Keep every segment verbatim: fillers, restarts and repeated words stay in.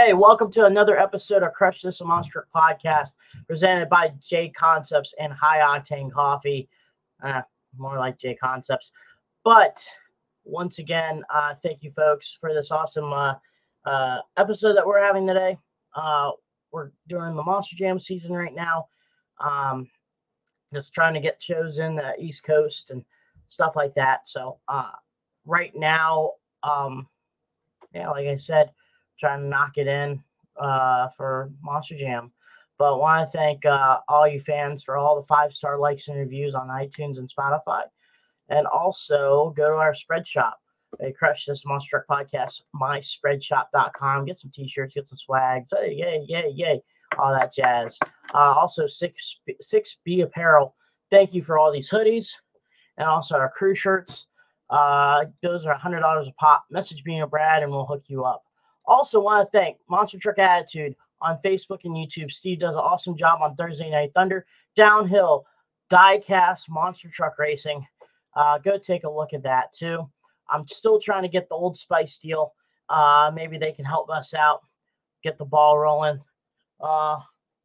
Hey, welcome to another episode of Crush This Monster Truck Podcast, presented by J Concepts and High Octane Coffee. Uh, more like J Concepts. But once again, uh, thank you, folks, for this awesome uh, uh, episode that we're having today. Uh, we're doing the Monster Jam season right now. Um, just trying to get shows in the East Coast and stuff like that. So uh, right now, um, yeah, like I said, trying to knock it in uh, for Monster Jam. But I want to thank uh, all you fans for all the five-star likes and reviews on iTunes and Spotify. And also go to our spread shop. They Crush This Monster Truck Podcast, my spread shop dot com. Get some t-shirts, get some swags. Hey, yay, yay, yay. All that jazz. Uh, also, six, six B Apparel. Thank you for all these hoodies. And also our crew shirts. Uh, those are one hundred dollars a pop. Message me or Brad and we'll hook you up. Also want to thank Monster Truck Attitude on Facebook and YouTube. Steve does an awesome job on Thursday Night Thunder. Downhill, die-cast Monster Truck Racing. Uh, go take a look at that too. I'm still trying to get the Old Spice deal. Uh, maybe they can help us out, get the ball rolling. Uh,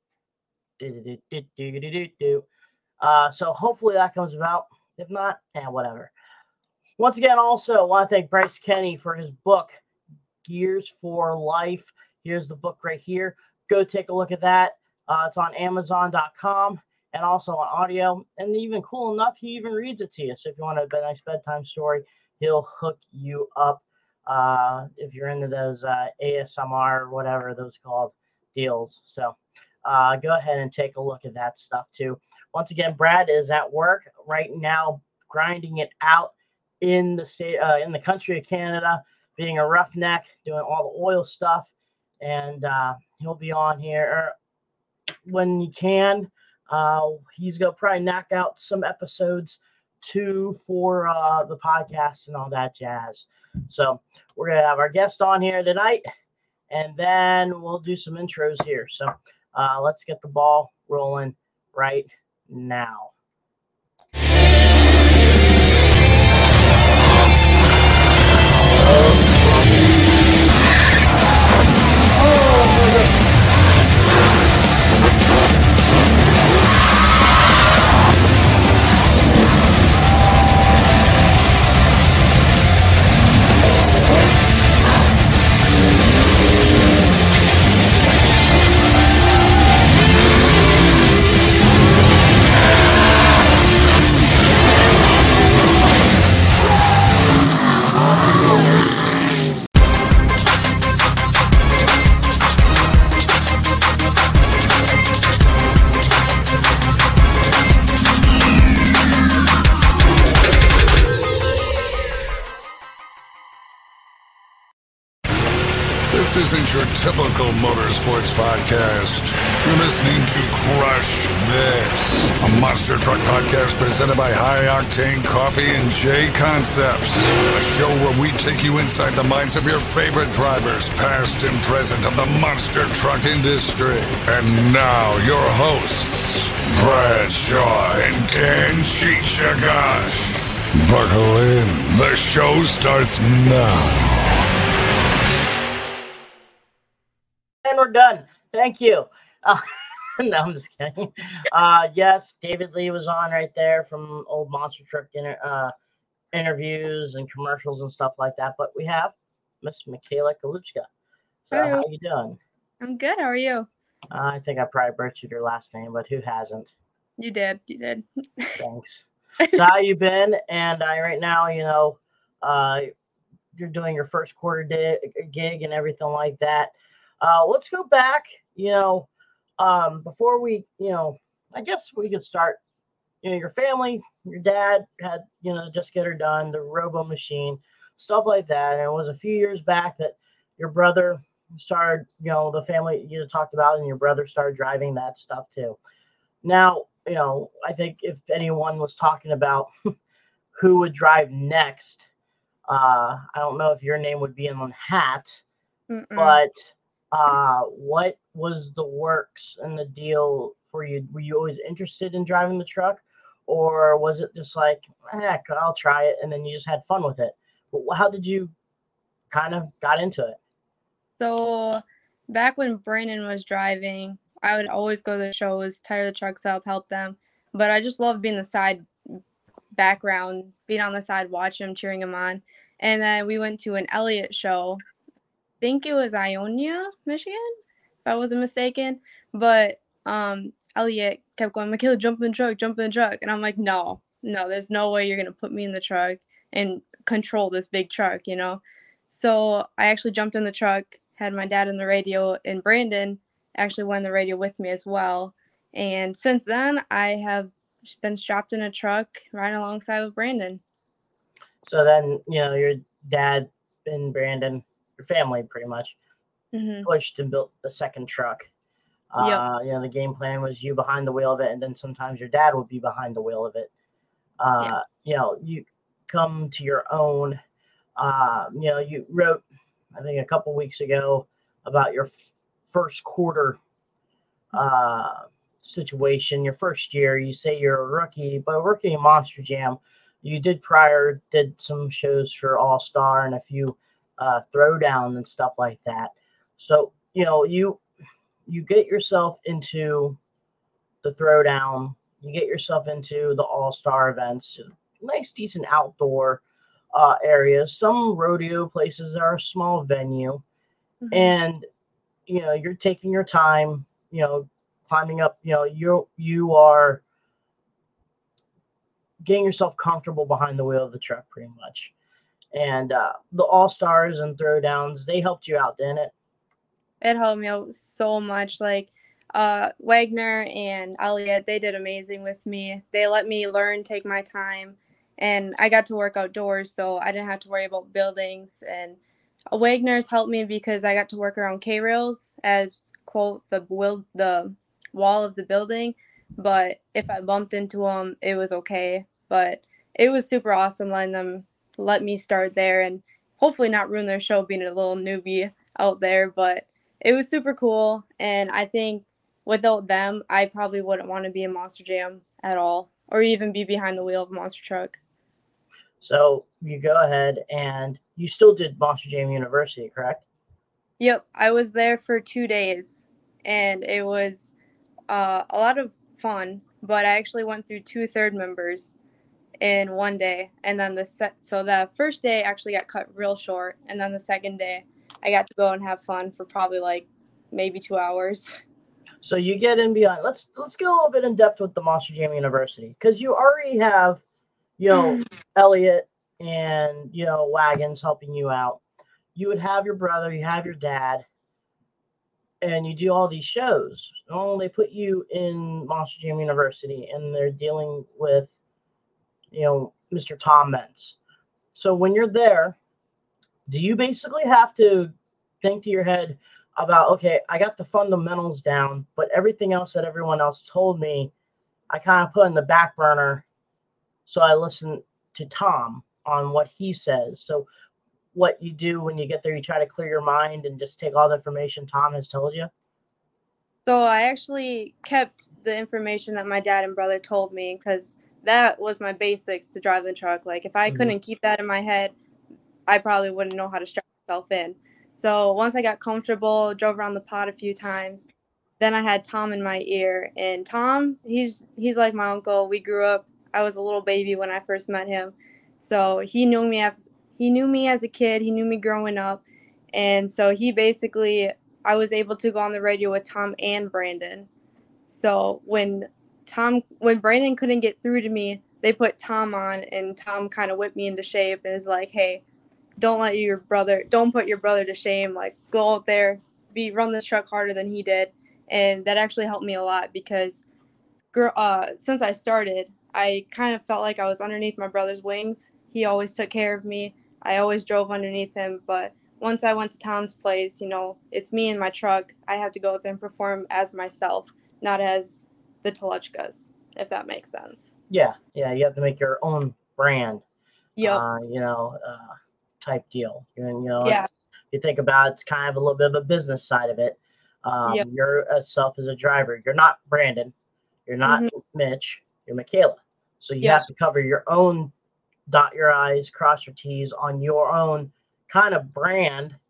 uh, so hopefully that comes about. If not, eh, whatever. Once again, also, I want to thank Bryce Kenny for his book, Gears for Life. Here's the book right here. Go take a look at that. Uh, it's on amazon dot com and also on audio. And even cool enough, he even reads it to you. So if you want a nice bedtime story, he'll hook you up. Uh, if you're into those uh, A S M R or whatever those called deals. So uh, go ahead and take a look at that stuff too. Once again, Brad is at work right now, grinding it out in the state, uh, in the country of Canada, being a roughneck, doing all the oil stuff, and uh, he'll be on here when he can. Uh, he's gonna probably knock out some episodes too for uh, the podcast and all that jazz. So we're gonna have our guest on here tonight, and then we'll do some intros here. So uh, let's get the ball rolling right now. This isn't your typical motorsports podcast. You're listening to Crush This, a monster truck podcast presented by High Octane Coffee and J Concepts. A show where we take you inside the minds of your favorite drivers, past and present, of the monster truck industry. And now, your hosts, Brad Shaw and Dan Chichagash. Buckle in. The show starts now. And we're done. Thank you. Uh, no, I'm just kidding. Uh, yes, David Lee was on right there from old Monster Truck inter- uh, interviews and commercials and stuff like that. But we have Miss Michaela Kaluchka. So Hello. how you doing? I'm good. How are you? Uh, I think I probably butchered your last name, but who hasn't? You did. You did. Thanks. So how you been? And I right now, you know, uh, you're doing your first quarter day, gig and everything like that. Uh, let's go back, you know, um, before we, you know, I guess we could start, you know, your family, your dad had, you know, Just Get Her Done, the Robo Machine, stuff like that. And it was a few years back that your brother started, you know, the family you talked about, and your brother started driving that stuff too. Now, you know, I think if anyone was talking about who would drive next, uh, I don't know if your name would be in the hat, Mm-mm. but uh, what was the works and the deal for you? Were you always interested in driving the truck, or was it just like, heck, I'll try it, and then you just had fun with it? How did you kind of got into it? So back when Brandon was driving, I would always go to the shows, tire the trucks up, help them. But I just loved being the side background, being on the side, watching him, cheering him on. And then we went to an Elliott show. I think it was Ionia, Michigan, if I wasn't mistaken. But um, Elliott kept going, Michaela, jump in the truck, jump in the truck. And I'm like, no, no, there's no way you're going to put me in the truck and control this big truck, you know? So I actually jumped in the truck, had my dad in the radio, and Brandon actually went in the radio with me as well. And since then, I have been strapped in a truck right alongside with Brandon. So then, you know, your dad and Brandon, your family pretty much, Mm-hmm. pushed and built the second truck. Yep. Uh, you know, the game plan was you behind the wheel of it, and then sometimes your dad would be behind the wheel of it. Uh, Yeah. You know, you come to your own. Uh, you know, you wrote, I think, a couple weeks ago about your f- first quarter uh, situation, your first year. You say you're a rookie, but a rookie in Monster Jam. You did prior, did some shows for All Star and a few uh, throwdown and stuff like that. So, you know, you you get yourself into the throwdown, you get yourself into the All Star events, nice, decent outdoor uh, areas, some rodeo places that are a small venue, Mm-hmm. and you know you're taking your time, you know, climbing up. You know, you you are getting yourself comfortable behind the wheel of the truck, pretty much. And uh, the All Stars and throwdowns, they helped you out, didn't it? It helped me out so much. Like uh, Wagner and Elliott, they did amazing with me. They let me learn, take my time, and I got to work outdoors, so I didn't have to worry about buildings. And Wagner's helped me because I got to work around K-rails as, quote, the will the wall of the building. But if I bumped into them, it was okay. But it was super awesome letting them let me start there and hopefully not ruin their show being a little newbie out there. But it was super cool, and I think without them, I probably wouldn't want to be in Monster Jam at all, or even be behind the wheel of a monster truck. So you go ahead and you still did Monster Jam University, correct? Yep, I was there for two days, and it was uh, a lot of fun. But I actually went through two third members in one day, and then the set. So the first day actually got cut real short, and then the second day, I got to go and have fun for probably like maybe two hours. So you get in beyond. Let's let's get a little bit in depth with the Monster Jam University, because you already have, you know, Elliott and you know Wagons helping you out. You would have your brother, you have your dad, and you do all these shows. Oh, they put you in Monster Jam University, and they're dealing with, you know, Mister Tom Mentz. So when you're there, do you basically have to think to your head about, okay, I got the fundamentals down, but everything else that everyone else told me, I kind of put in the back burner. So I listen to Tom on what he says. So what you do when you get there, you try to clear your mind and just take all the information Tom has told you? So I actually kept the information that my dad and brother told me, because that was my basics to drive the truck. Like if I Mhm. couldn't keep that in my head, I probably wouldn't know how to strap myself in. So once I got comfortable, drove around the pod a few times, then I had Tom in my ear. And Tom, he's he's like my uncle. We grew up. I was a little baby when I first met him, so he knew me as he knew me as a kid. He knew me growing up, and so he basically, I was able to go on the radio with Tom and Brandon. So when Tom, when Brandon couldn't get through to me, they put Tom on, and Tom kind of whipped me into shape and is like, "Hey, don't let your brother, don't put your brother to shame. Like, go out there, be run this truck harder than he did." And that actually helped me a lot because, uh, since I started, I kind of felt like I was underneath my brother's wings. He always took care of me. I always drove underneath him. But once I went to Tom's place, you know, it's me and my truck. I have to go out there and perform as myself, not as the Teluchkas, if that makes sense. Yeah, yeah, you have to make your own brand. Yep. Uh, you know, uh, type deal. And you know, Yeah. it's, you think about it, it's kind of a little bit of a business side of it. Um, Yep. You're a self as a driver. You're not Brandon. You're not Mhm. Mitch. You're Michaela. So you Yep. have to cover your own, dot your I's, cross your T's on your own kind of brand,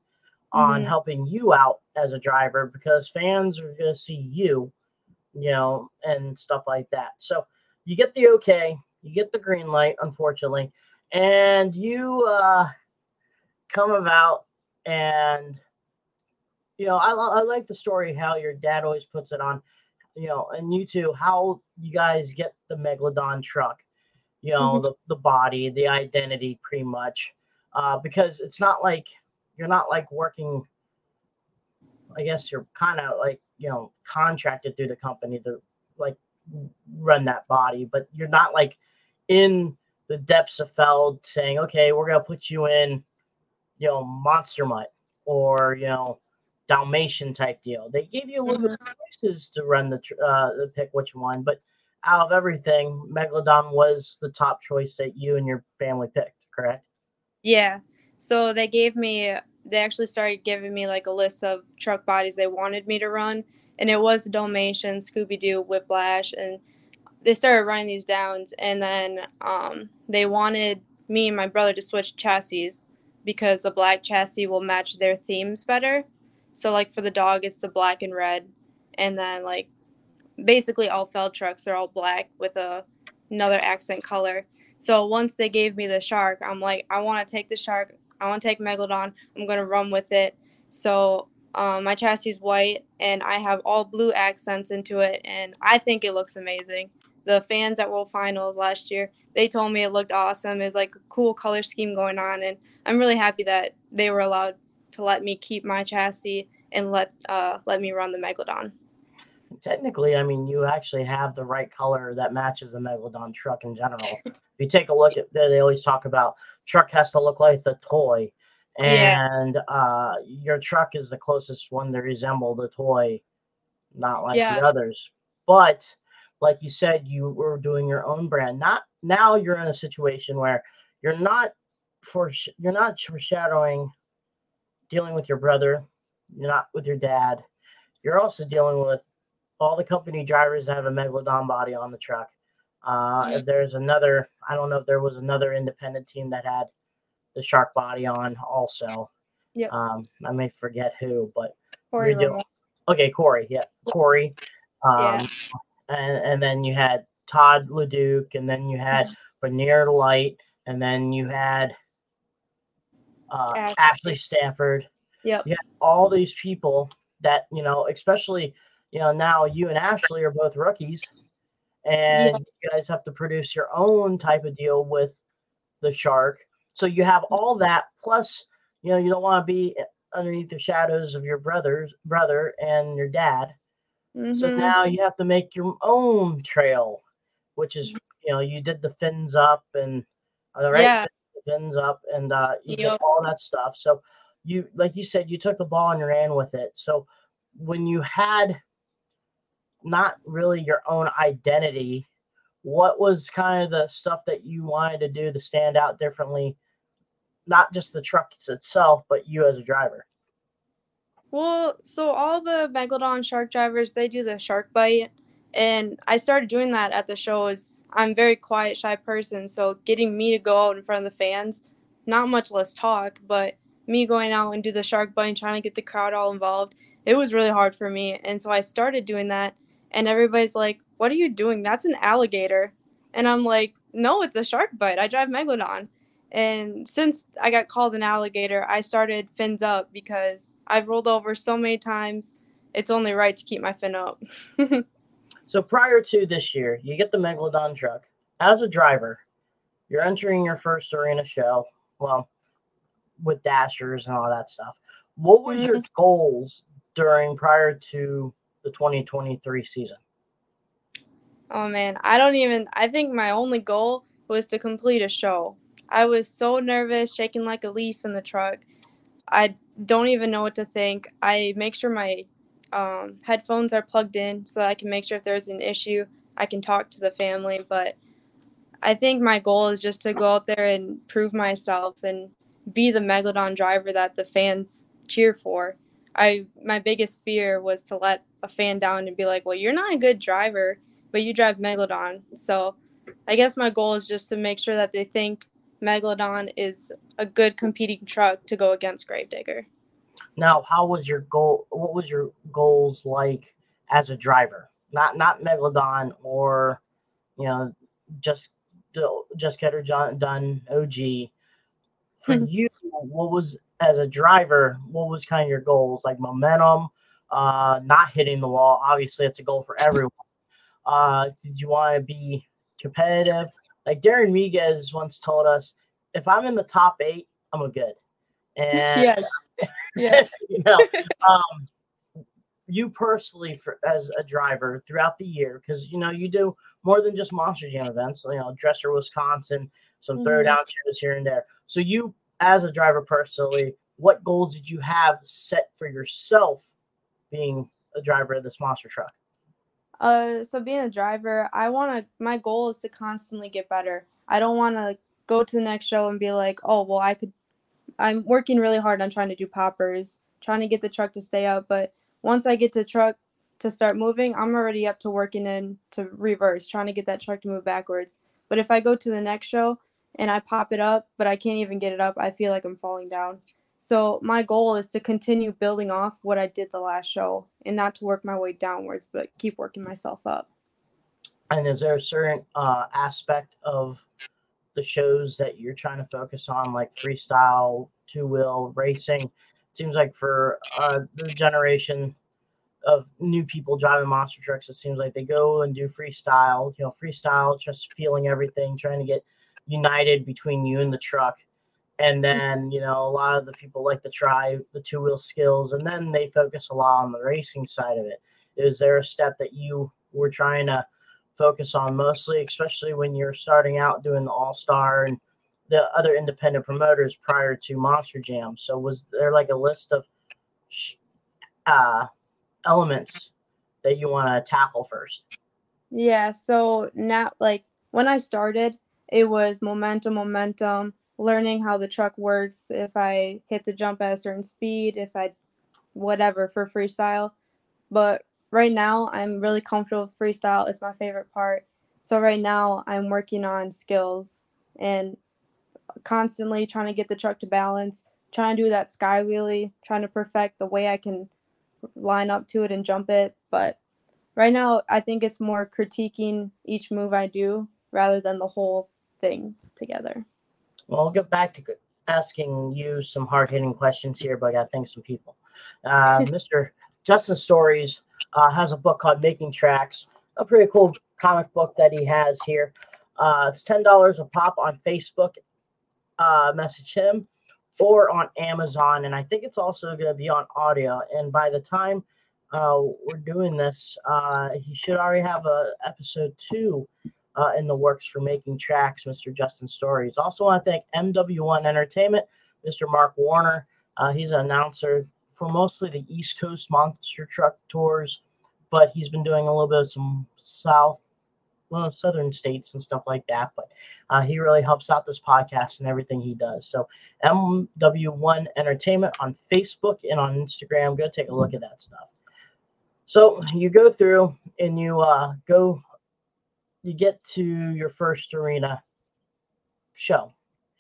on Mhm. helping you out as a driver because fans are going to see you, you know, and stuff like that. So you get the okay, you get the green light, unfortunately, and you uh, come about and, you know, I, I like the story how your dad always puts it on, you know, and you two, how you guys get the Megalodon truck, you know, Mhm. the, the body, the identity pretty much, uh, because it's not like you're not like working. I guess you're kind of like, you know, contracted through the company to like run that body, but you're not like in the depths of Feld saying, okay, we're going to put you in, you know, Monster Mutt or, you know, Dalmatian type deal. They gave you a little Mhm. bit of choices to run the, tr- uh, the pick which one, but out of everything, Megalodon was the top choice that you and your family picked, correct? Yeah. So they gave me they actually started giving me like a list of truck bodies they wanted me to run, and it was Dalmatian, Scooby Doo, Whiplash, and they started running these downs, and then um, they wanted me and my brother to switch chassis because the black chassis will match their themes better. So like for the dog, it's the black and red, and then like basically all Feld trucks are all black with a another accent color. So once they gave me the shark, I'm like, I want to take the shark. I want to take Megalodon. I'm gonna run with it. So um, my chassis is white, and I have all blue accents into it, and I think it looks amazing. The fans at World Finals last year, they told me it looked awesome. It's like a cool color scheme going on, and I'm really happy that they were allowed to let me keep my chassis and let uh, let me run the Megalodon. Technically, I mean, you actually have the right color that matches the Megalodon truck in general. If you take a look at there, they always talk about truck has to look like the toy, Yeah, and uh, your truck is the closest one to resemble the toy, not like the yeah. others. But like you said, you were doing your own brand. Not now you're in a situation where you're not for you're not foreshadowing dealing with your brother, you're not with your dad. You're also dealing with all the company drivers have a Megalodon body on the truck. Uh, Mm, if there's another, I don't know if there was another independent team that had the shark body on also. yep. Um, I may forget who, but Corey you're doing Romo. okay. Corey, yeah, Corey, Yeah. um, and and then you had Todd Leduc, and then you had Mhm. Bernier Light, and then you had uh, Ashley Ashley. Stafford. Yep. You had all these people that you know, especially you know now you and Ashley are both rookies Yeah. and you guys have to produce your own type of deal with the shark. So you have all that plus, you know, you don't want to be underneath the shadows of your brothers, brother and your dad. So Mhm. now you have to make your own trail, which is, you know, you did the fins up and uh, the right Yeah. fin- fins up and uh, you did Yep. all that stuff. So you, like you said, you took the ball and ran with it. So when you had not really your own identity, what was kind of the stuff that you wanted to do to stand out differently, not just the truck itself, but you as a driver? Well, so all the Megalodon shark drivers, they do the shark bite. And I started doing that at the shows. I'm a very quiet, shy person, so getting me to go out in front of the fans, not much less talk, but me going out and do the shark bite and trying to get the crowd all involved, it was really hard for me. And so I started doing that, and everybody's like, "What are you doing? That's an alligator." And I'm like, "No, it's a shark bite. I drive Megalodon." And since I got called an alligator, I started fins up because I've rolled over so many times. It's only right to keep my fin up. So prior to this year, you get the Megalodon truck. As a driver, you're entering your first arena show, well, with dashers and all that stuff. What was your Mhm. goals during prior to the twenty twenty-three season? Oh man, I don't even. I think my only goal was to complete a show. I was so nervous, shaking like a leaf in the truck. I don't even know what to think. I make sure my um, headphones are plugged in so I can make sure if there's an issue, I can talk to the family. But I think my goal is just to go out there and prove myself and be the Megalodon driver that the fans cheer for. I my biggest fear was to let a fan down and be like, "Well, you're not a good driver, but you drive Megalodon." So, I guess my goal is just to make sure that they think Megalodon is a good competing truck to go against Gravedigger. Now, how was your goal? What was your goals like as a driver? Not not Megalodon or you know just just get her done O G. For you, what was as a driver? What was kind of your goals? Like momentum, uh, not hitting the wall. Obviously, it's a goal for everyone. Uh, did you want to be competitive? Like Darren Miguez once told us, if I'm in the top eight, I'm a good. And Yes. Yes. you know, um, you personally, for as a driver throughout the year, because you know you do more than just Monster Jam events. You know, Dresser, Wisconsin, some Mhm. throwdown shows here and there. So you, as a driver personally, what goals did you have set for yourself being a driver of this monster truck? Uh, so being a driver, I want to, my goal is to constantly get better. I don't want to go to the next show and be like, oh, well, I could, I'm working really hard on trying to do poppers, trying to get the truck to stay up. But once I get the truck to start moving, I'm already up to working in to reverse, trying to get that truck to move backwards. But if I go to the next show and I pop it up, but I can't even get it up, I feel like I'm falling down. So my goal is to continue building off what I did the last show and not to work my way downwards, but keep working myself up. And is there a certain uh, aspect of the shows that you're trying to focus on, like freestyle, two-wheel racing? It seems like for uh, the generation of new people driving monster trucks, it seems like they go and do freestyle, you know, freestyle, just feeling everything, trying to get united between you and the truck. And then, you know, a lot of the people like to try the two wheel skills, and then they focus a lot on the racing side of it. Is there a step that you were trying to focus on mostly, especially when you're starting out doing the All Star and the other independent promoters prior to Monster Jam? So was there like a list of uh, elements that you want to tackle first? Yeah, so now, like, when I started, it was momentum, momentum, learning how the truck works, if I hit the jump at a certain speed, if I, whatever, for freestyle. But right now, I'm really comfortable with freestyle. It's my favorite part. So right now, I'm working on skills and constantly trying to get the truck to balance, trying to do that sky wheelie, trying to perfect the way I can line up to it and jump it. But right now, I think it's more critiquing each move I do rather than the whole thing together. Well, I'll get back to asking you some hard-hitting questions here, but I got to thank some people. Uh, Mister Justin Stories uh, has a book called Making Tracks, a pretty cool comic book that he has here. Uh, it's ten dollars a pop on Facebook. Uh, message him, or on Amazon, and I think it's also going to be on audio. And by the time uh, we're doing this, uh, he should already have a episode two uh, in the works for Making Tracks, Mister Justin Stories. Also want to thank M W one Entertainment, Mister Mark Warner. Uh, he's an announcer for mostly the East Coast monster truck tours, but he's been doing a little bit of some South, well, southern states and stuff like that. But uh, he really helps out this podcast and everything he does. So M W one Entertainment on Facebook and on Instagram. Go take a look at that stuff. So you go through and you uh, go, you get to your first arena show.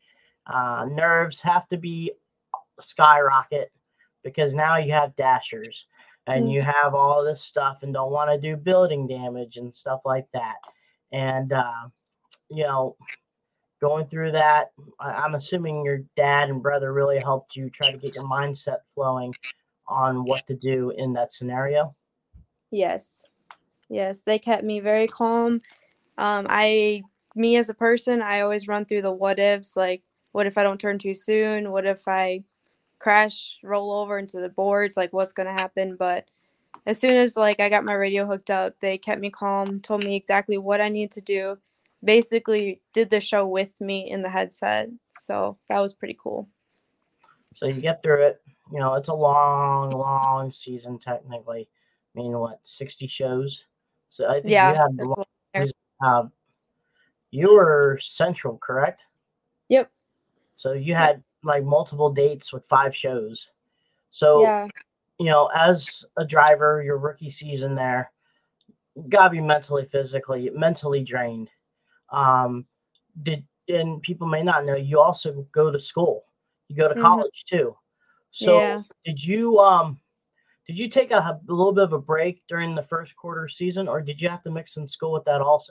Uh, nerves have to be skyrocket because now you have dashers and Mm. you have all this stuff and don't want to do building damage and stuff like that. And, uh, you know, going through that, I- I'm assuming your dad and brother really helped you try to get your mindset flowing on what to do in that scenario. Yes. Yes, they kept me very calm. Um, I, me as a person, I always run through the what ifs, like, what if I don't turn too soon? What if I crash, roll over into the boards? Like, what's going to happen? But as soon as, like, I got my radio hooked up, they kept me calm, told me exactly what I needed to do, basically did the show with me in the headset. So that was pretty cool. So you get through it. You know, it's a long, long season technically. I mean, what, sixty shows? So I think Yeah, you have that's the a lot there. longest. Uh, you were Central, correct? Yep. So you had like multiple dates with five shows. So, Yeah. you know, as a driver, your rookie season there, you gotta be mentally, physically, mentally drained. Um, did and people may not know you also go to school. You go to Mhm. college too. So Yeah. did you um did you take a, a little bit of a break during the first quarter season, or did you have to mix in school with that also?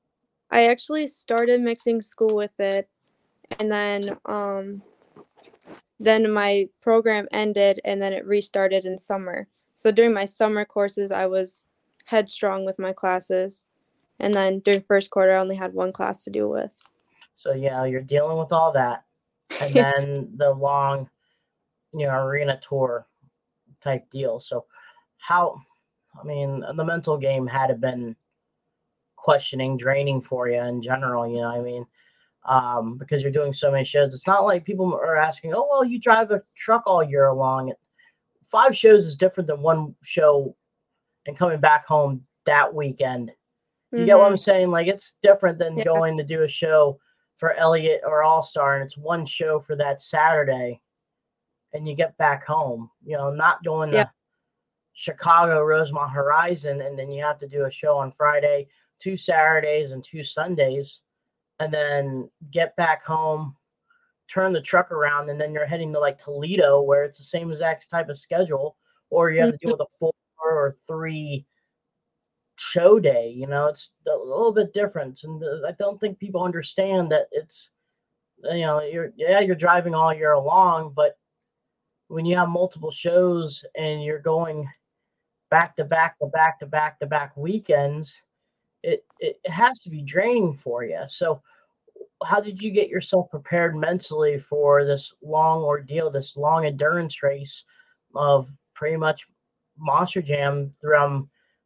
I actually started mixing school with it, and then um then my program ended and then it restarted in summer. So during my summer courses, I was headstrong with my classes. And then during first quarter, I only had one class to deal with. So, you know, you're dealing with all that. And then the long, you know, arena tour type deal. So how, I mean, the mental game had to been questioning, draining for you in general, you know what I mean? Um, because you're doing so many shows. It's not like people are asking, oh, well, you drive a truck all year long. Five shows is different than one show and coming back home that weekend. You mm-hmm. get what I'm saying? Like, it's different than Yeah. going to do a show for Elliott or All-Star, and it's one show for that Saturday, and you get back home. You know, not going Yeah. to Chicago, Rosemont Horizon, and then you have to do a show on Friday, two Saturdays, and two Sundays, and then get back home, turn the truck around, and then you're heading to, like, Toledo, where it's the same exact type of schedule, or you have to Mhm. deal with a four or three show day. You know, it's a little bit different, and uh, I don't think people understand that it's, you know, you're yeah you're driving all year long, but when you have multiple shows and you're going back to back to back to back to back weekends, it it has to be draining for you. So how did you get yourself prepared mentally for this long ordeal, this long endurance race of pretty much Monster Jam from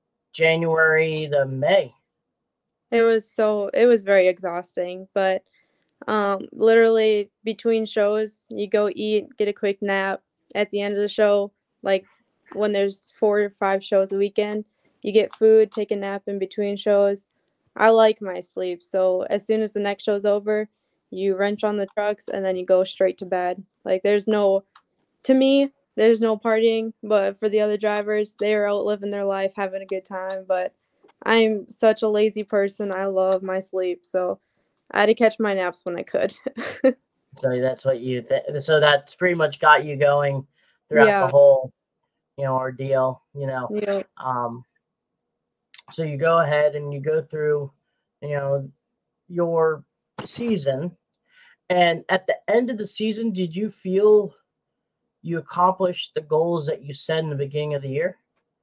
January to May? It was so it was very exhausting, but um literally between shows, you go eat, get a quick nap. At the end of the show, like when there's four or five shows a weekend, you get food, take a nap in between shows. I like my sleep, so as soon as the next show's over, you wrench on the trucks and then you go straight to bed. Like there's no to me, there's no partying, but for the other drivers, they are out living their life, having a good time. But I'm such a lazy person. I love my sleep, so I had to catch my naps when I could. So that's what you th- so that's pretty much got you going throughout the Yeah. whole, you know, ordeal, you know. Yeah. Um so you go ahead and you go through, you know, your season, and at the end of the season, did you feel you accomplished the goals that you set in the beginning of the year?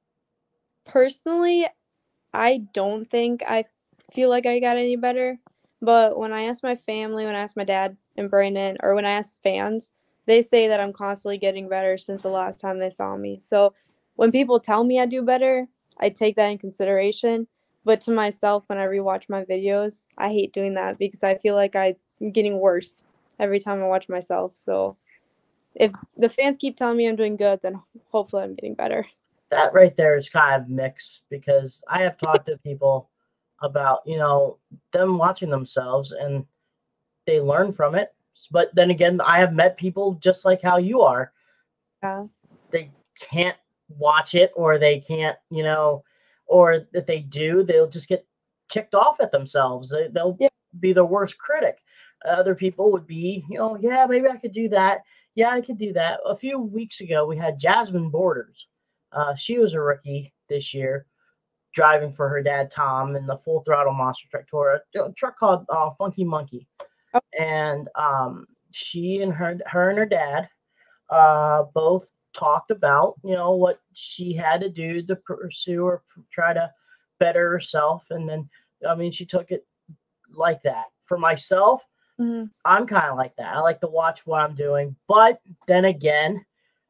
Personally, I don't think I feel like I got any better. But when I ask my family, when I ask my dad and Brandon, or when I ask fans, they say that I'm constantly getting better since the last time they saw me. So when people tell me I do better, I take that in consideration. But to myself, when I rewatch my videos, I hate doing that because I feel like I'm getting worse every time I watch myself. So if the fans keep telling me I'm doing good, then hopefully I'm getting better. That right there is kind of mixed, because I have talked to people about, you know, them watching themselves and they learn from it. But then again, I have met people just like how you are. Yeah. They can't watch it, or they can't, you know, or if they do, they'll just get ticked off at themselves. They, they'll Yeah. be the worst critic. Other people would be, you know, yeah, maybe I could do that. Yeah, I could do that. A few weeks ago, we had Jasmine Borders. Uh, she was a rookie this year, driving for her dad, Tom, in the Full Throttle Monster Truck Tour, a truck called uh, Funky Monkey. Oh. And um, she and her, her and her dad uh, both talked about, you know, what she had to do to pursue or try to better herself. And then, I mean, she took it like that. For myself, Mm-hmm. I'm kind of like that. I like to watch what I'm doing. But then again,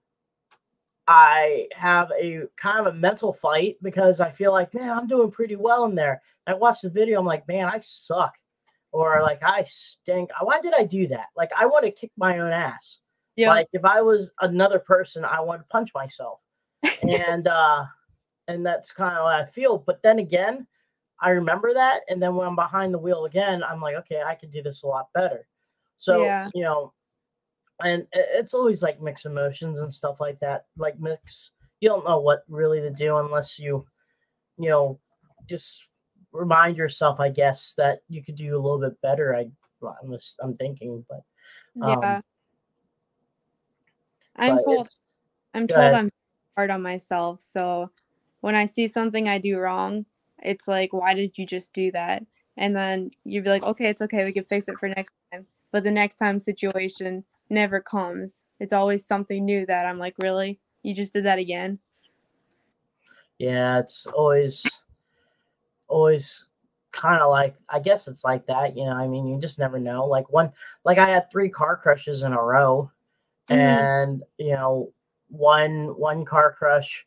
I have a kind of a mental fight, because I feel like, man, I'm doing pretty well in there. I watch the video, I'm like, man, I suck. Or like, I stink. Why did I do that? Like, I want to kick my own ass. Yeah. Like, if I was another person, I want to punch myself. and uh and that's kind of what I feel. But then again, I remember that, and then when I'm behind the wheel again, I'm like, okay, I could do this a lot better. So, Yeah. you know, and it's always like mixed emotions and stuff like that. Like mix, you don't know what really to do unless you, you know, just remind yourself, I guess, that you could do a little bit better. I, I'm just, I'm thinking, but, um, Yeah. I'm but told it's I'm go told ahead. I'm hard on myself. So when I see something I do wrong, it's like, why did you just do that? And then you'd be like, okay, it's okay, we can fix it for next time. But the next time situation never comes. It's always something new that I'm like, really? You just did that again? Yeah, it's always always kind of like, I guess it's like that, you know. I mean, you just never know. Like one, like I had three car crushes in a row, Mm-hmm. and you know, one one car crush,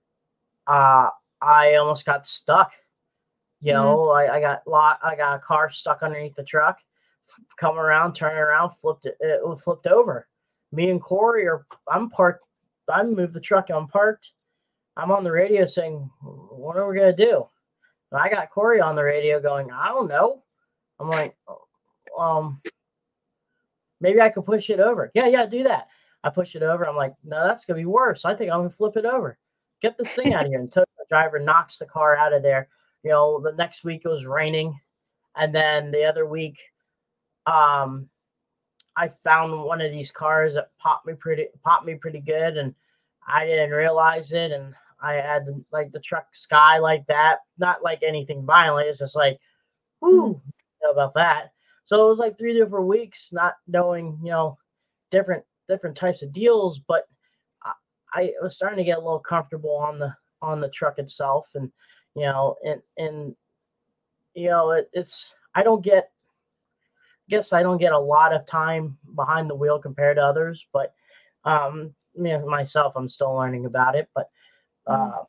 uh, I almost got stuck. You Mm-hmm. know, I, I got lot, I got a car stuck underneath the truck, f- come around, turn around, flipped it, it flipped over. Me and Corey are, I'm parked, I moved the truck, I'm parked. I'm on the radio saying, what are we gonna do? And I got Corey on the radio going, I don't know. I'm like, um, maybe I could push it over. Yeah, yeah, do that. I push it over. I'm like, no, that's gonna be worse. I think I'm gonna flip it over. Get this thing out of here. And the driver knocks the car out of there. You know, the next week it was raining, and then the other week, um, I found one of these cars that popped me pretty popped me pretty good, and I didn't realize it. And I had like the truck sky like that, not like anything violent. It's just like, Mm-hmm. whoo, you know about that. So it was like three different weeks, not knowing, you know, different different types of deals, but I, I was starting to get a little comfortable on the on the truck itself, and you know, and and you know, it, it's I don't get guess I don't get a lot of time behind the wheel compared to others, but um, me myself, I'm still learning about it. But uh,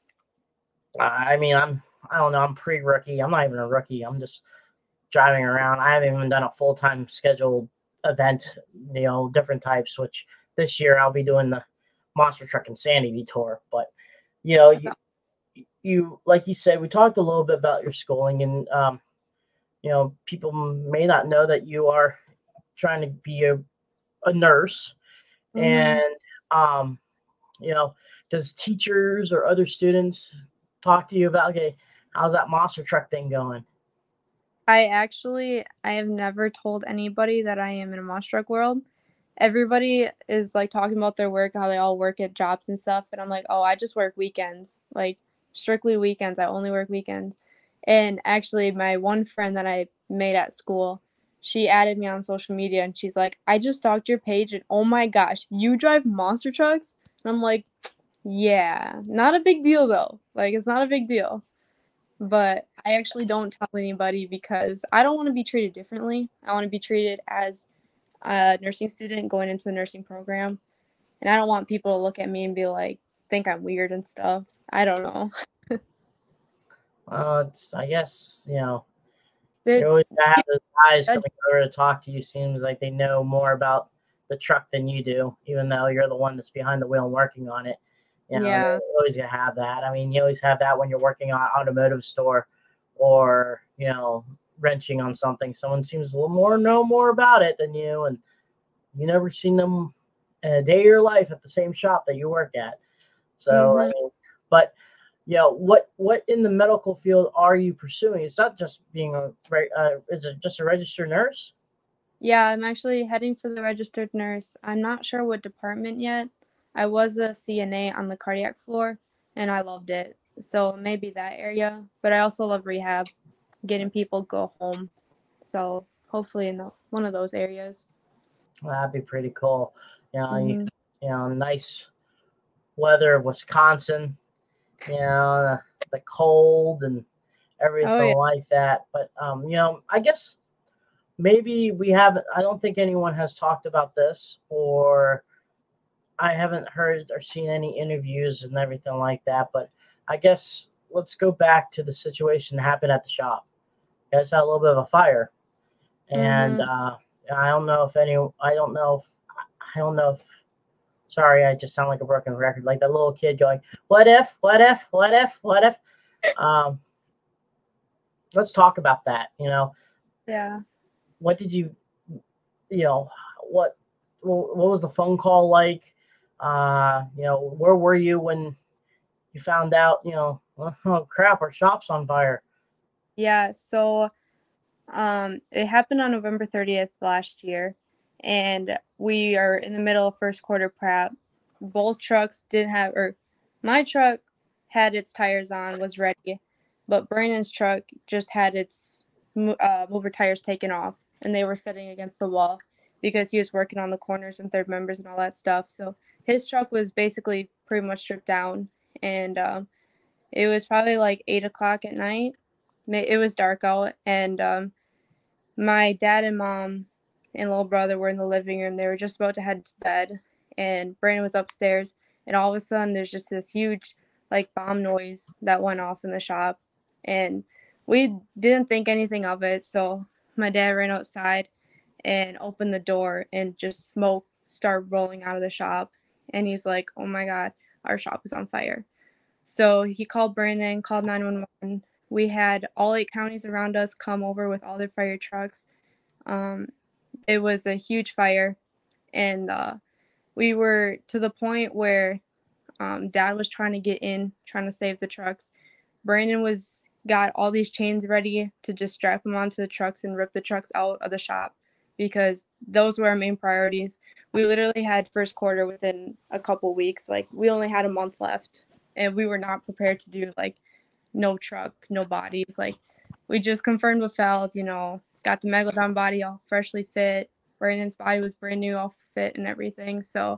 I mean, I'm I don't know, I'm pre-rookie. I'm not even a rookie. I'm just driving around. I haven't even done a full time scheduled event, you know, different types. Which this year I'll be doing the Monster Truck Insanity tour. But you know, you you like you said, we talked a little bit about your schooling, and um, you know, people may not know that you are trying to be a, a nurse, Mm-hmm. and um, you know, does teachers or other students talk to you about, okay, how's that monster truck thing going? I actually I have never told anybody that I am in a monster truck world. Everybody is like talking about their work, how they all work at jobs and stuff, and I'm like, oh, I just work weekends, like strictly weekends. I only work weekends. And actually, my one friend that I made at school, she added me on social media, and she's like, I just stalked your page, and oh my gosh, you drive monster trucks? And I'm like, yeah, not a big deal though. Like, it's not a big deal. But I actually don't tell anybody because I don't want to be treated differently. I want to be treated as a nursing student going into the nursing program. And I don't want people to look at me and be like, think I'm weird and stuff. I don't know. Well, it's, I guess, you know, you The always gotta have people those guys judge. coming over to talk to you. Seems like they know more about the truck than you do, even though you're the one that's behind the wheel and working on it. You know, Yeah. you always gonna have that. I mean, you always have that when you're working on an automotive store, or you know, wrenching on something. Someone seems a little more know more about it than you, and you never seen them in a day of your life at the same shop that you work at. So I Mhm. mean, but you know, what what in the medical field are you pursuing? It's not just being a right. Uh, is it just a registered nurse? Yeah, I'm actually heading for the registered nurse. I'm not sure what department yet. I was a C N A on the cardiac floor and I loved it. So maybe that area, but I also love rehab, getting people go home. So hopefully in the, one of those areas. Well, that'd be pretty cool. You know, you, Mhm. you know, nice weather of Wisconsin. You know, the, the cold and Oh everything yeah. like that. But um, you know, I guess maybe we haven't. I don't think anyone has talked about this, or I haven't heard or seen any interviews and everything like that. But I guess let's go back to the situation that happened at the shop. You guys had a little bit of a fire, and Mhm. uh, I don't know if any. I don't know if. I don't know if. Sorry, I just sound like a broken record, like that little kid going, "What if? What if? What if? What if?" Um, let's talk about that. You know, Yeah. what did you, you know, what, what was the phone call like? Uh, you know, where were you when you found out, you know, oh crap, our shop's on fire? Yeah, so um it happened on November thirtieth last year and we are in the middle of first quarter prep both trucks didn't have, or my truck had its tires on, was ready, but Brandon's truck just had its uh, mover tires taken off, and they were sitting against the wall because he was working on the corners and third members and all that stuff. So his truck was basically pretty much stripped down, and um, it was probably like eight o'clock at night. It was dark out, and um, my dad and mom and little brother were in the living room. They were just about to head to bed, and Brandon was upstairs, and all of a sudden there's just this huge like bomb noise that went off in the shop, and we didn't think anything of it. So my dad ran outside and opened the door, and just smoke started rolling out of the shop, and he's like, oh my God, our shop is on fire. So he called Brandon, called nine one one. We had all eight counties around us come over with all their fire trucks. Um, it was a huge fire, and uh, we were to the point where um, Dad was trying to get in, trying to save the trucks. Brandon was got all these chains ready to just strap them onto the trucks and rip the trucks out of the shop, because those were our main priorities. We literally had first quarter within a couple weeks. Like, we only had a month left, and we were not prepared to do like no truck, no bodies. Like, we just confirmed with Feld, you know, got the Megalodon body all freshly fit. Brandon's body was brand new, all fit and everything. So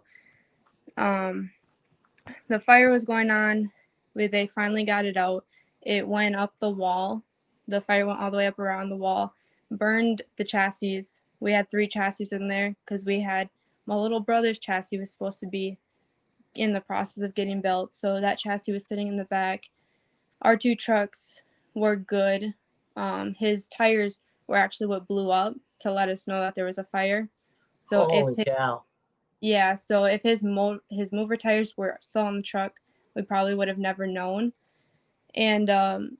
um, the fire was going on. We, they finally got it out. It went up the wall. The fire went all the way up around the wall, burned the chassis. We had three chassis in there because we had my little brother's chassis was supposed to be in the process of getting built. So that chassis was sitting in the back. Our two trucks were good. Um, his tires were actually what blew up to let us know that there was a fire. So Holy if his, cow. yeah, so if his mo- his mover tires were still on the truck, we probably would have never known. And um,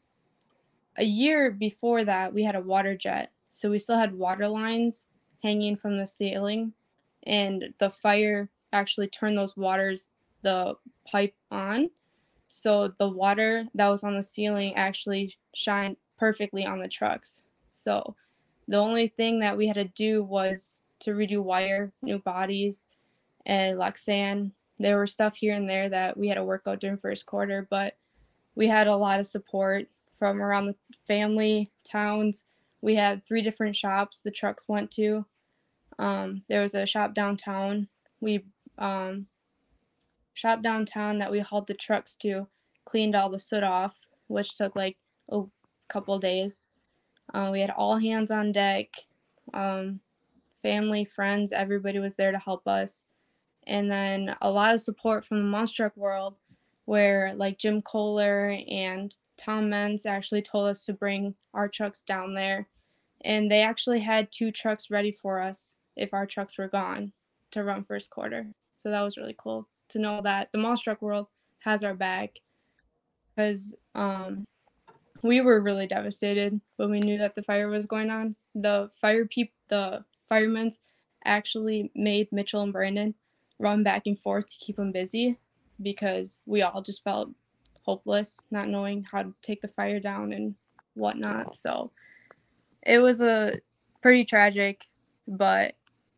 a year before that, we had a water jet. So we still had water lines hanging from the ceiling, and the fire actually turned those waters, the pipe on. So the water that was on the ceiling actually shined perfectly on the trucks. So the only thing that we had to do was to redo wire, new bodies, and Lexan. There were stuff here and there that we had to work out during first quarter, but we had a lot of support from around the family, towns. We had three different shops the trucks went to. Um, there was a shop downtown. We um, shop downtown that we hauled the trucks to, cleaned all the soot off, which took like a couple days. Uh, we had all hands on deck. Um, family, friends, everybody was there to help us. And then a lot of support from the monster truck world, where like Jim Kohler and Tom Menz actually told us to bring our trucks down there. And they actually had two trucks ready for us if our trucks were gone to run first quarter. So that was really cool to know that the monster truck world has our back, because um, we were really devastated when we knew that the fire was going on. The fire peop- the firemen actually made Mitchell and Brandon run back and forth to keep them busy, because we all just felt hopeless, not knowing how to take the fire down and whatnot. So it was a pretty tragic, but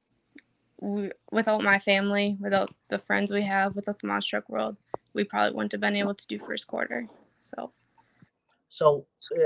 we, without my family, without the friends we have, without the monster truck world, we probably wouldn't have been able to do first quarter. So So, uh,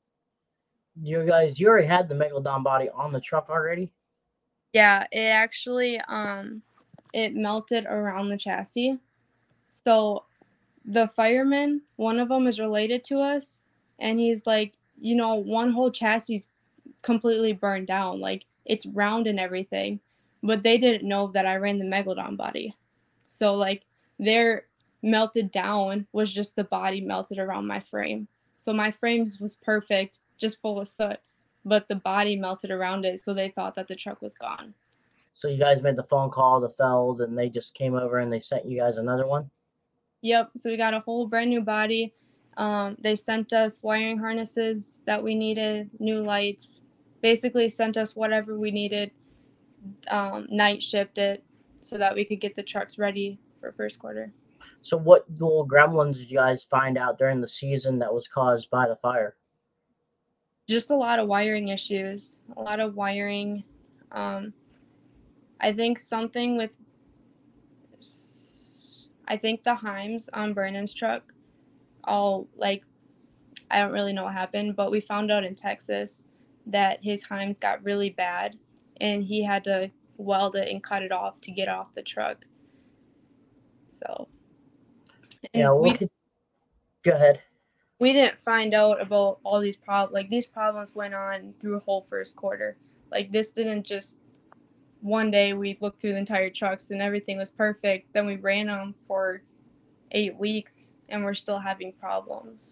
you guys, you already had the Megalodon body on the truck already? yeah, it actually um it melted around the chassis. So the fireman, one of them is related to us, and he's like, you know, one whole chassis completely burned down, like it's round and everything, but they didn't know that I ran the Megalodon body. So like their melted down was just the body melted around my frame. So my frames was perfect, just full of soot, but the body melted around it, so they thought that the truck was gone. So you guys made the phone call to Feld, and they just came over and they sent you guys another one? Yep. So we got a whole brand new body. Um, they sent us wiring harnesses that we needed, new lights, basically sent us whatever we needed. Um, night shipped it so that we could get the trucks ready for first quarter. So what little gremlins did you guys find out during the season that was caused by the fire? Just a lot of wiring issues, a lot of wiring. Um, I think something with I think the Heims on Brandon's truck, all like, I don't really know what happened, but we found out in Texas that his Heims got really bad, and he had to weld it and cut it off to get off the truck. So, and Yeah, we'll we keep, go ahead. we didn't find out about all these problems. Like, these problems went on through a whole first quarter. Like, this didn't just one day we looked through the entire trucks and everything was perfect. Then we ran them for eight weeks and we're still having problems.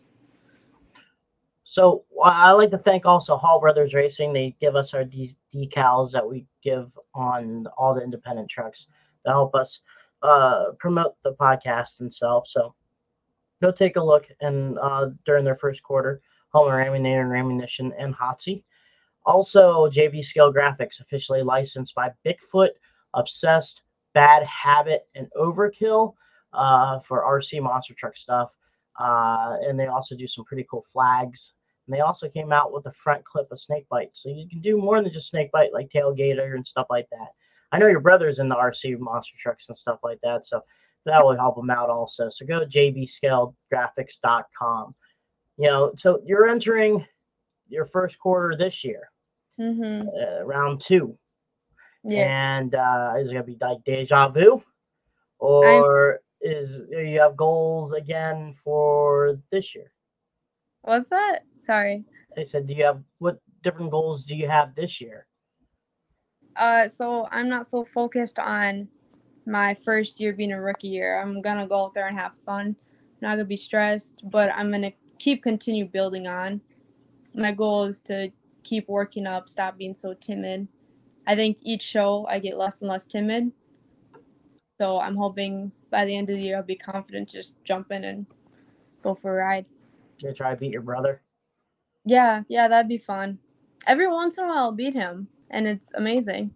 So uh, I like to thank also Hall Brothers Racing. They give us our de- decals that we give on all the independent trucks to help us uh, promote the podcast and stuff. So go take a look and uh, during their first quarter, Homer Ammunition and Ammunition and Hotsy. Also, J B Scale Graphics, officially licensed by Bigfoot, Obsessed, Bad Habit, and Overkill uh, for R C monster truck stuff. Uh, and they also do some pretty cool flags. And they also came out with a front clip of Snakebite. So you can do more than just Snakebite, like Tailgater and stuff like that. I know your brother's in the R C monster trucks and stuff like that, so that will help them out also. So go to j b scale graphics dot com. You know, so you're entering your first quarter this year, Mm-hmm. uh, round two. Yes. And uh, is it going to be like deja vu? Or I'm, is you have goals again for this year? What's that? Sorry. I said, do you have, what different goals do you have this year? Uh, so I'm not so focused on my first year being a rookie year. I'm going to go out there and have fun. I'm not going to be stressed, but I'm going to keep continue building on. My goal is to keep working up, stop being so timid. I think each show I get less and less timid. So I'm hoping by the end of the year I'll be confident just jump in and go for a ride. You try to beat your brother? Yeah, yeah, that'd be fun. Every once in a while I'll beat him, and it's amazing.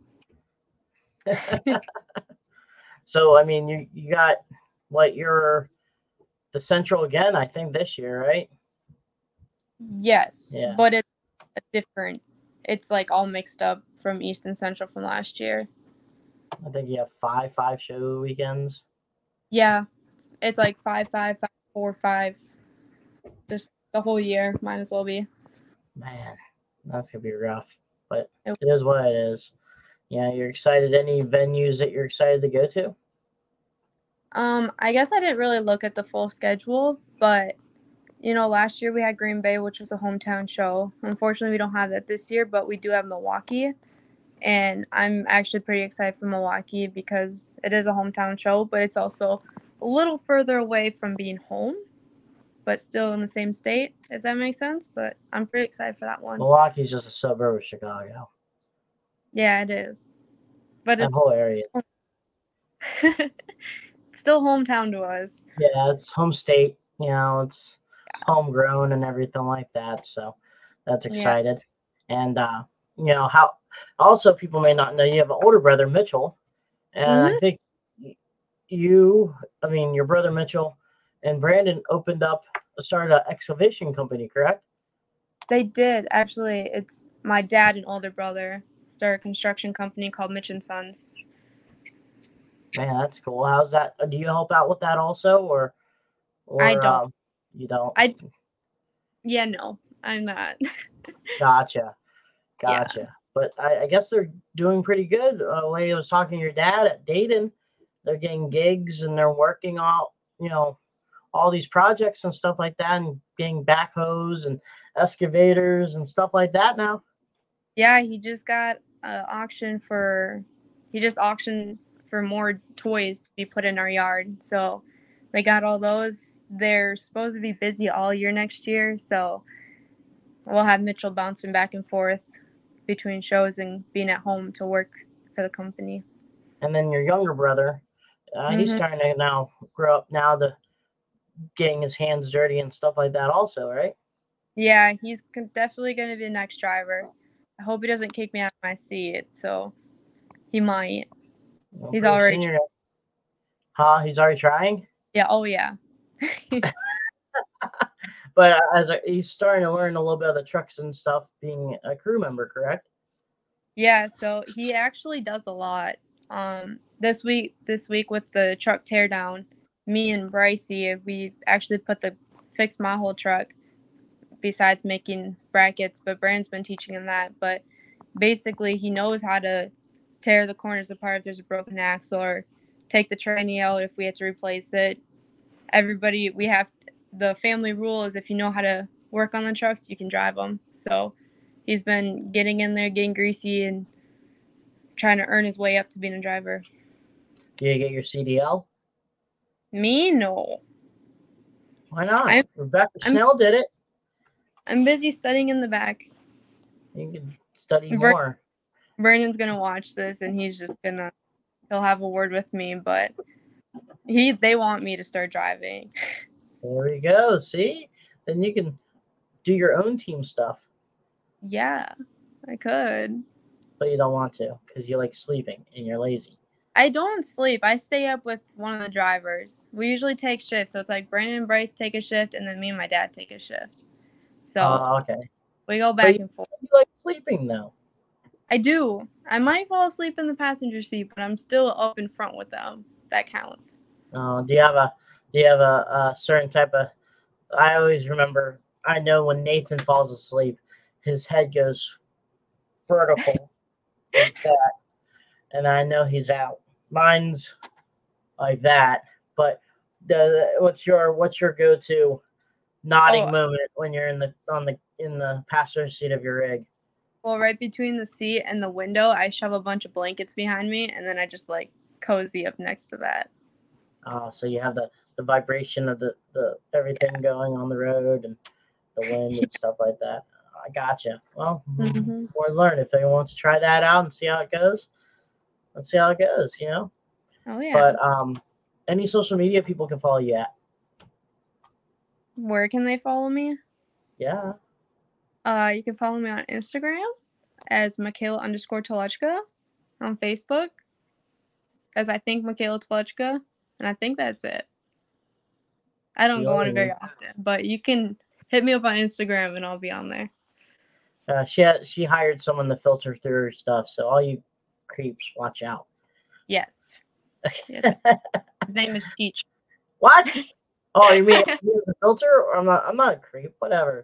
So, I mean, you, you got, what, you're the Central again, I think, this year, right? Yes, yeah. But it's different. It's like all mixed up from East and Central from last year. I think you have five, five show weekends. Yeah, it's like five, five, five, four, five. Just the whole year, might as well be. Man, that's gonna be rough, but it is what it is. Yeah, you're excited. Any venues that you're excited to go to? Um, I guess I didn't really look at the full schedule, but you know, last year we had Green Bay, which was a hometown show. Unfortunately, we don't have that this year, but we do have Milwaukee. And I'm actually pretty excited for Milwaukee because it is a hometown show, but it's also a little further away from being home, but still in the same state, if that makes sense. But I'm pretty excited for that one. Milwaukee's just a suburb of Chicago. Yeah, it is. But that it's whole area. Still hometown to us. Yeah, it's home state. You know, it's yeah. homegrown and everything like that. So that's excited. Yeah. And, uh, you know, how also people may not know you have an older brother, Mitchell. And mm-hmm. I think you, I mean, your brother Mitchell and Brandon opened up, started an excavation company, correct? They did. Actually, it's my dad and older brother started a construction company called Mitch and Sons. Man, that's cool. How's that? Do you help out with that also, or, or I don't. Um, you don't? I. Yeah, no, I'm not. Gotcha, gotcha. Yeah. But I, I guess they're doing pretty good. Uh, the way I was talking to your dad at Dayton, they're getting gigs and they're working on, you know, all these projects and stuff like that, and getting backhoes and excavators and stuff like that now. Yeah, he just got an auction for. He just auctioned for more toys to be put in our yard. So they got all those. They're supposed to be busy all year next year. So we'll have Mitchell bouncing back and forth between shows and being at home to work for the company. And then your younger brother, uh, mm-hmm. he's starting to now grow up now to getting his hands dirty and stuff like that also, right? Yeah, he's definitely going to be the next driver. I hope he doesn't kick me out of my seat. So he might. Well, he's already senior. Huh? He's already trying? Yeah. Oh, yeah. But uh, as a, he's starting to learn a little bit of the trucks and stuff, being a crew member, correct? Yeah. So he actually does a lot. Um, this week, this week with the truck teardown, me and Brycey, we actually put the fixed my whole truck besides making brackets, but Brandon's been teaching him that. But basically, he knows how to tear the corners apart if there's a broken axle or take the tranny out if we have to replace it. Everybody, we have the family rule is if you know how to work on the trucks, you can drive them. So he's been getting in there, getting greasy, and trying to earn his way up to being a driver. Do you get your C D L? Me, no. Why not? I'm, Rebecca I'm, Snell did it. I'm busy studying in the back. You can study Br- more. Brandon's gonna watch this, and he's just gonna he'll have a word with me, but he they want me to start driving. There we go. See? Then you can do your own team stuff. Yeah, I could. But you don't want to because you like sleeping and you're lazy. I don't sleep. I stay up with one of the drivers. We usually take shifts, so it's like Brandon and Bryce take a shift, and then me and my dad take a shift. So Oh, okay. we go back you, and forth. You like sleeping though. I do. I might fall asleep in the passenger seat, but I'm still up in front with them. That counts. Uh, do you have a do you have a, a certain type of? I always remember. I know when Nathan falls asleep, his head goes vertical like that, and I know he's out. Mine's like that. But the what's your what's your go to nodding Oh. moment when you're in the on the in the passenger seat of your rig? Well, right between the seat and the window, I shove a bunch of blankets behind me, and then I just like cozy up next to that. Uh, so you have the, the vibration of the, the everything yeah. going on the road and the wind and stuff like that. I gotcha. Well, mm-hmm. more to learn. If anyone wants to try that out and see how it goes, let's see how it goes, you know? Oh, yeah. But um, any social media people can follow you at? Where can they follow me? Yeah. Uh, you can follow me on Instagram as Michaela underscore Telechka, on Facebook as I think Michaela Telechka, and I think that's it. I don't go on it very often, but you can hit me up on Instagram and I'll be on there. Uh, she had, she hired someone to filter through her stuff, so all you creeps, watch out. Yes. yes. His name is Cheech. What? Oh, you mean the filter? Or I'm not. I'm not a creep. Whatever.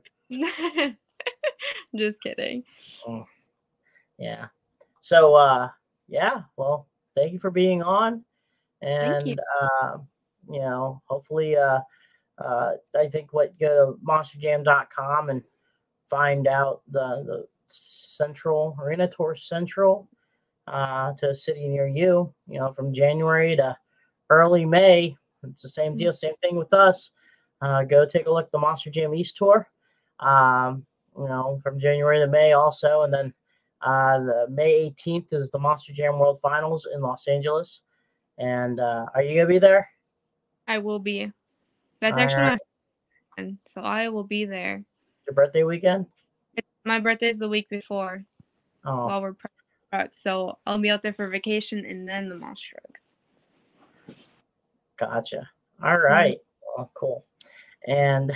Just kidding. Oh, yeah. So, uh, yeah. Well, thank you for being on, and you. uh, you know, hopefully, uh, uh, I think what go to monster jam dot com and find out the the Central Arena Tour Central uh, to a city near you. You know, from January to early May. It's the same deal, same thing with us. Uh, go take a look at the Monster Jam East Tour. Um, you know, from January to May also, and then uh, the May eighteenth is the Monster Jam World Finals in Los Angeles. And uh, are you gonna be there? I will be. That's All actually right. my weekend, so I will be there. Your birthday weekend? It's, my birthday is the week before. Oh, while we're prepping trucks, so I'll be out there for vacation and then the monster trucks. Gotcha. All right. Mm-hmm. Oh, cool. And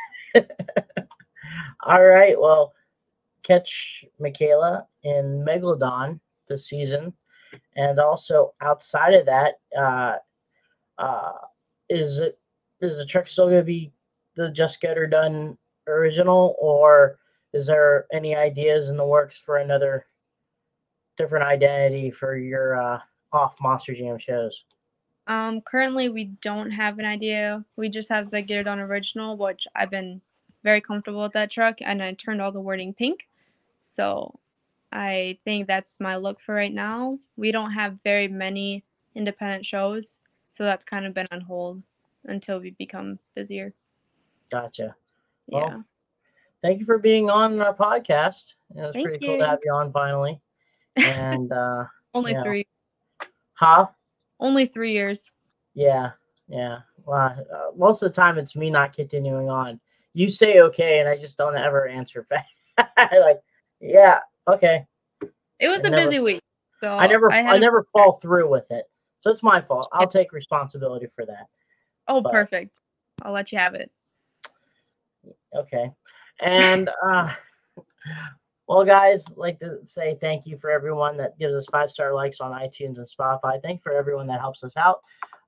all right. Well, catch Michaela in Megalodon this season, and also outside of that, uh, uh, is it is the truck still going to be the Just Get Her Done original, or is there any ideas in the works for another different identity for your uh, off Monster Jam shows? Um, currently, we don't have an idea. We just have the Get It On original, which I've been very comfortable with that truck, and I turned all the wording pink. So I think that's my look for right now. We don't have very many independent shows, so that's kind of been on hold until we become busier. Gotcha. Yeah. Well, thank you for being on our podcast. It was thank pretty you. cool to have you on finally. And uh, only you know. three. Huh? Only three years. Yeah, yeah. Well, uh, most of the time it's me not continuing on. You say okay, and I just don't ever answer back. Like, yeah, okay. It was I a never, busy week, so I never, I, I, I never fall through with it. So it's my fault. I'll take responsibility for that. Oh, but, perfect. I'll let you have it. Okay, and uh, well, guys, I'd like to say thank you for everyone that gives us five star likes on iTunes and Spotify. Thank you for everyone that helps us out.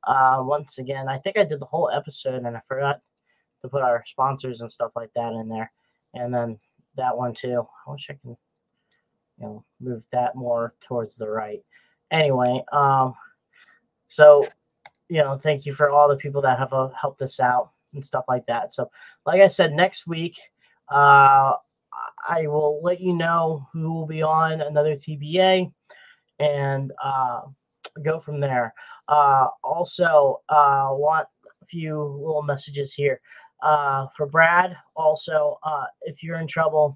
Uh, once again, I think I did the whole episode and I forgot to put our sponsors and stuff like that in there. And then that one too. I wish I can, you know, move that more towards the right. Anyway, um, so, you know, thank you for all the people that have uh, helped us out and stuff like that. So, like I said, next week, uh, I will let you know who will be on another T B A and uh, go from there. Uh, also, uh, want a few little messages here uh, for Brad. Also, uh, if you're in trouble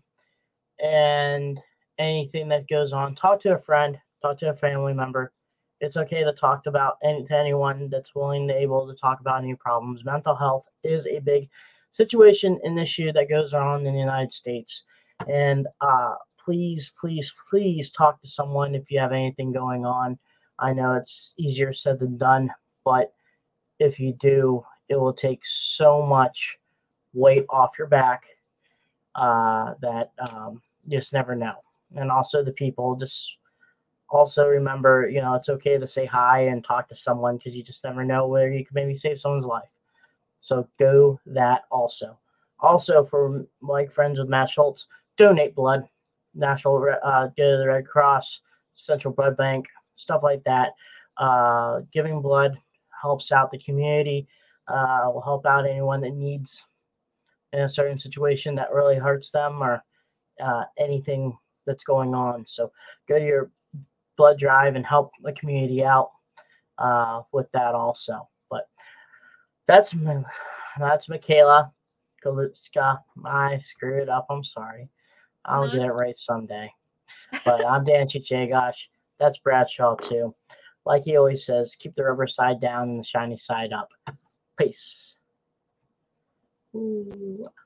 and anything that goes on, talk to a friend, talk to a family member. It's okay to talk about any, to anyone that's willing to able to talk about any problems. Mental health is a big situation and issue that goes on in the United States. And uh, please, please, please talk to someone if you have anything going on. I know it's easier said than done, but if you do, it will take so much weight off your back uh, that um, you just never know. And also the people, just also remember, you know, it's okay to say hi and talk to someone because you just never know where you can maybe save someone's life. So go that also. Also, for like friends with Matt Schultz, donate blood. National, uh, go to the Red Cross, Central Blood Bank, stuff like that. Uh, giving blood helps out the community. Uh, will help out anyone that needs in a certain situation that really hurts them or uh, anything that's going on. So go to your blood drive and help the community out uh, with that also. But that's that's Michaela Galutska. I screwed it up. I'm sorry. I'll No, get it it's- right someday. But I'm Dan Chichegosh. That's Bradshaw too. Like he always says, keep the rubber side down and the shiny side up. Peace. Ooh.